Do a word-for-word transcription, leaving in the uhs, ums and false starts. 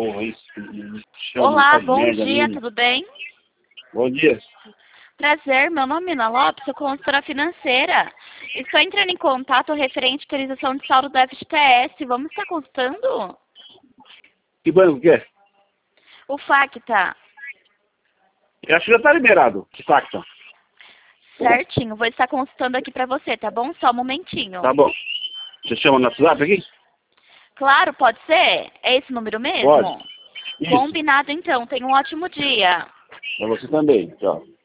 porra, isso. Chama, Olá, bom merda, dia, né? tudo bem? Bom dia. Prazer, meu nome é Ana Lopes, sou consultora financeira. Estou entrando em contato referente à utilização de saldo do F G T S. Vamos estar consultando? Que banco que é? O Facta. Eu acho que já tá liberado. Que facta. Certinho, vou estar consultando aqui para você, tá bom? Só um momentinho. Tá bom. Você chama no WhatsApp aqui? Claro, pode ser? É esse número mesmo? Pode. Isso. Combinado então, tenha um ótimo dia. Pra você também. Tchau.